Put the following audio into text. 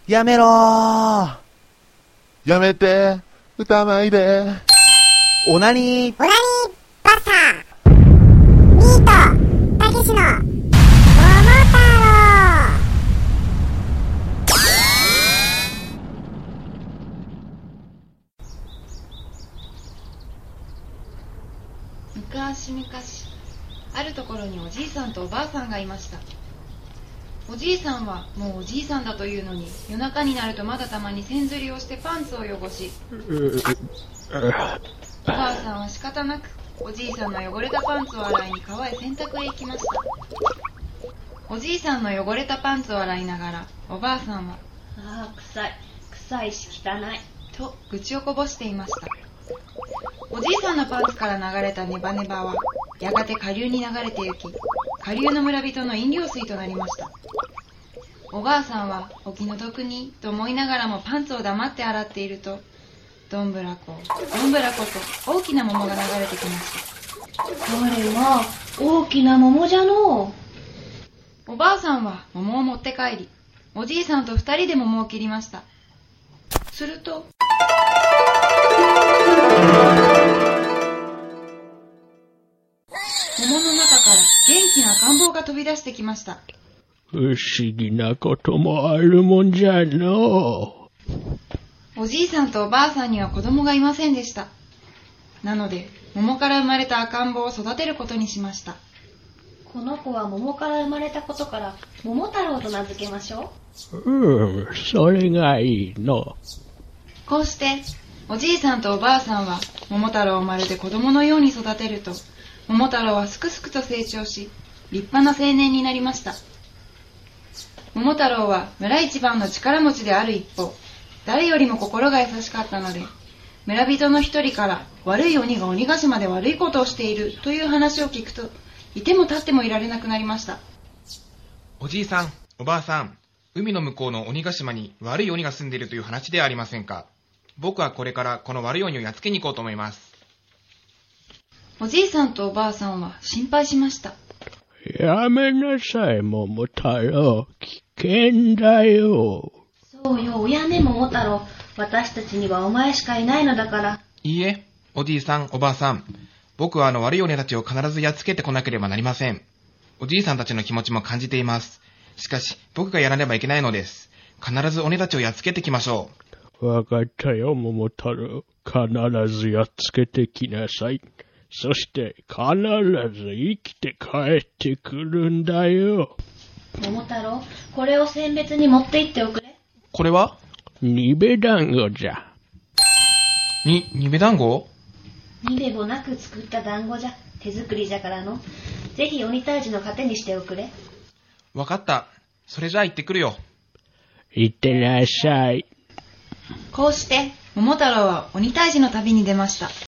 やめろー。 やめて、歌まいで。 オナニーバスターミートたけしの桃太郎。 昔々、あるところにおじいさんとおばあさんがいました。おじいさんはもうおじいさんだというのに、夜中になるとまだたまに線ずりをしてパンツを汚し、おばあさんは仕方なくおじいさんの汚れたパンツを洗いに川へ洗濯へ行きました。おじいさんの汚れたパンツを洗いながら、おばあさんは臭いし汚いと愚痴をこぼしていました。おじいさんのパンツから流れたネバネバはやがて下流に流れて行き、下流の村人の飲料水となりました。おばあさんはお気の毒にと思いながらもパンツを黙って洗っていると、どんぶらこどんぶらこと大きな桃が流れてきました。 これは大きな桃じゃのう。 おばあさんは桃を持って帰り、おじいさんと二人で桃を切りました。すると桃の中から元気な赤ん坊が飛び出してきました。 不思議なこともあるもんじゃのう。 おじいさんとおばあさんには子供がいませんでした。なので桃から生まれた赤ん坊を育てることにしました。 この子は桃から生まれたことから桃太郎と名付けましょう。それがいいの。 こうしておじいさんとおばあさんは桃太郎をまるで子供のように育てると、桃太郎はすくすくと成長し、立派な青年になりました。桃太郎は村一番の力持ちである一方、誰よりも心が優しかったので、村人の一人から悪い鬼が鬼ヶ島で悪いことをしているという話を聞くと、いても立ってもいられなくなりました。 おじいさん、おばあさん、海の向こうの鬼ヶ島に悪い鬼が住んでいるという話ではありませんか。僕はこれからこの悪い鬼をやっつけに行こうと思います。 おじいさんとおばあさんは心配しました。 やめなさい、桃太郎。危険だよ。 そうよ、おやめ桃太郎。私たちにはお前しかいないのだから。 いいえ、おじいさん、おばあさん。僕は悪い鬼たちを必ずやっつけてこなければなりません。おじいさんたちの気持ちも感じています。しかし、僕がやらねばいけないのです。必ず鬼たちをやっつけてきましょう。わかったよ、桃太郎。必ずやっつけてきなさい。そして必ず生きて帰ってくるんだよ。 桃太郎、これを選別に持って行っておくれ。 これはニベ団子じゃ。 ニベ団子？ ニベもなく作った団子じゃ。手作りじゃからの。ぜひ鬼退治の糧にしておくれ。 わかった。それじゃあ行ってくるよ。 行ってらっしゃい。 こうして桃太郎は鬼退治の旅に出ました。